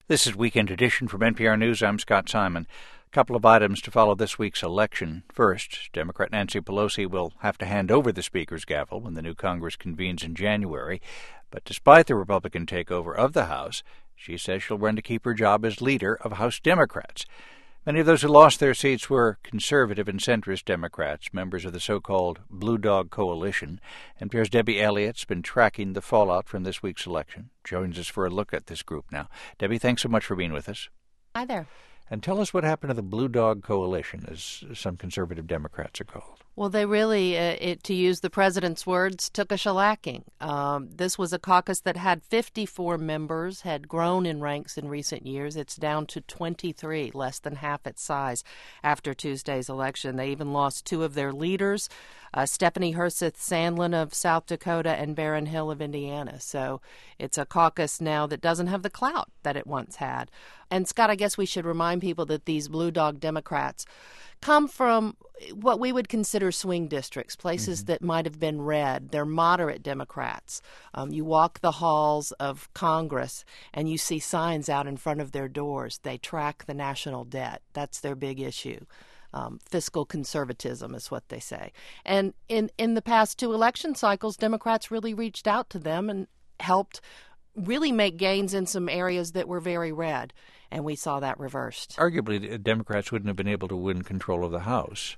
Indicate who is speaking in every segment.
Speaker 1: This is Weekend Edition from NPR News. I'm Scott Simon. A couple of items to follow this week's election. First, Democrat Nancy Pelosi will have to hand over the Speaker's gavel when the new Congress convenes in January. But despite the Republican takeover of the House, she says she'll run to keep her job as leader of House Democrats. Many of those who lost their seats were conservative and centrist Democrats, members of the so-called Blue Dog Coalition. NPR's Debbie Elliott's been tracking the fallout from this week's election. Joins us for a look at this group now. Debbie, thanks so much for being with us.
Speaker 2: Hi there.
Speaker 1: And tell us what happened to the Blue Dog Coalition, as some conservative Democrats are called.
Speaker 2: Well, they really, to use the president's words, took a shellacking. This was a caucus that had 54 members, had grown in ranks in recent years. It's down to 23, less than half its size after Tuesday's election. They even lost two of their leaders, Stephanie Herseth Sandlin of South Dakota and Barron Hill of Indiana. So it's a caucus now that doesn't have the clout that it once had. And, Scott, I guess we should remind people that these Blue Dog Democrats come from what we would consider swing districts, places that might have been red. They're moderate Democrats. You walk the halls of Congress and you see signs out in front of their doors. They track the national debt. That's their big issue. Fiscal conservatism is what they say. And in the past two election cycles, Democrats really reached out to them and helped really make gains in some areas that were very red, and we saw that reversed.
Speaker 1: Arguably, Democrats wouldn't have been able to win control of the House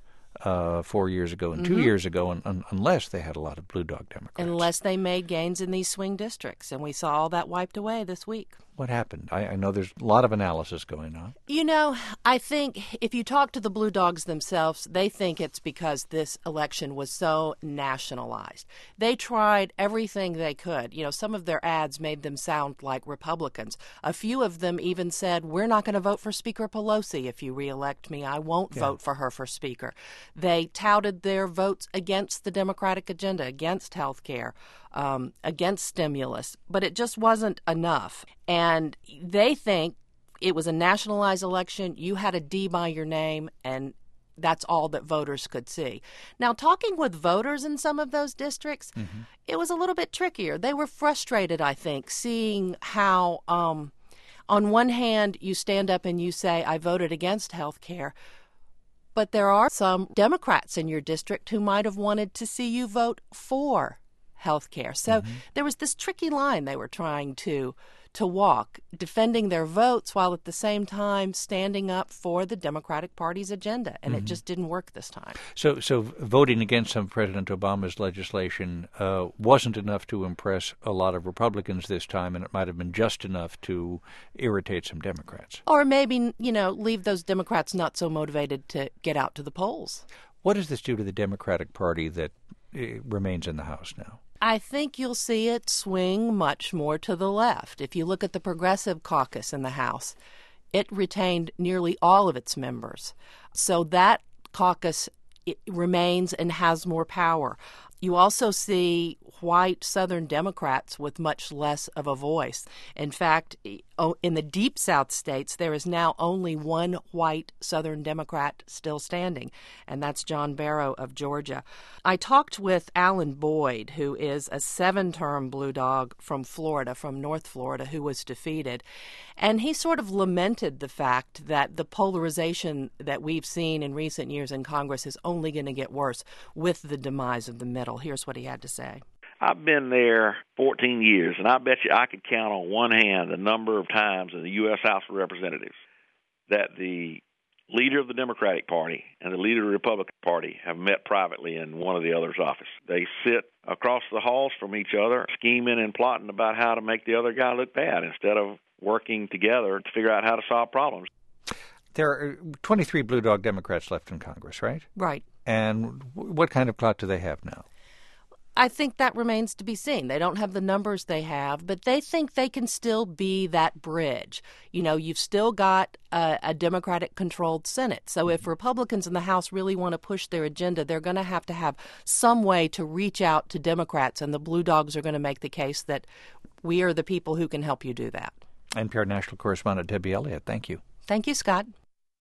Speaker 1: 4 years ago and 2 years ago unless they had a lot of Blue Dog Democrats.
Speaker 2: Unless they made gains in these swing districts, and we saw all that wiped away this week.
Speaker 1: What happened? I know there's a lot of analysis going on.
Speaker 2: You know, I think if you talk to the Blue Dogs themselves, they think it's because this election was so nationalized. They tried everything they could. You know, some of their ads made them sound like Republicans. A few of them even said, we're not going to vote for Speaker Pelosi if you reelect me. I won't vote for her for Speaker. They touted their votes against the Democratic agenda, against health care, against stimulus, but it just wasn't enough. And they think it was a nationalized election. You had a D by your name, and that's all that voters could see. Now, talking with voters in some of those districts, it was a little bit trickier. They were frustrated, I think, seeing how, on one hand, you stand up and you say, I voted against health care, but there are some Democrats in your district who might have wanted to see you vote for health care. So there was this tricky line they were trying to walk, defending their votes while at the same time standing up for the Democratic Party's agenda, and it just didn't work this time.
Speaker 1: So voting against some President Obama's legislation wasn't enough to impress a lot of Republicans this time, and it might have been just enough to irritate some Democrats.
Speaker 2: Or maybe, leave those Democrats not so motivated to get out to the polls.
Speaker 1: What does this do to the Democratic Party that remains in the House now?
Speaker 2: I think you'll see it swing much more to the left. If you look at the Progressive Caucus in the House, it retained nearly all of its members. So that caucus remains and has more power. You also see white Southern Democrats with much less of a voice. In fact, in the Deep South states, there is now only one white Southern Democrat still standing, and that's John Barrow of Georgia. I talked with Alan Boyd, who is a 7-term Blue Dog from Florida, from North Florida, who was defeated, and he sort of lamented the fact that the polarization that we've seen in recent years in Congress is only going to get worse with the demise of the middle. Here's what he had to say.
Speaker 3: I've been there 14 years, and I bet you I could count on one hand the number of times in the U.S. House of Representatives that the leader of the Democratic Party and the leader of the Republican Party have met privately in one or the other's office. They sit across the halls from each other, scheming and plotting about how to make the other guy look bad instead of working together to figure out how to solve problems.
Speaker 1: There are 23 Blue Dog Democrats left in Congress, right?
Speaker 2: Right. And
Speaker 1: what kind of clout do they have now?
Speaker 2: I think that remains to be seen. They don't have the numbers they have, but they think they can still be that bridge. You've still got a Democratic-controlled Senate. So if Republicans in the House really want to push their agenda, they're going to have some way to reach out to Democrats, and the Blue Dogs are going to make the case that we are the people who can help you do that.
Speaker 1: NPR national correspondent Debbie Elliott, thank you.
Speaker 2: Thank you, Scott.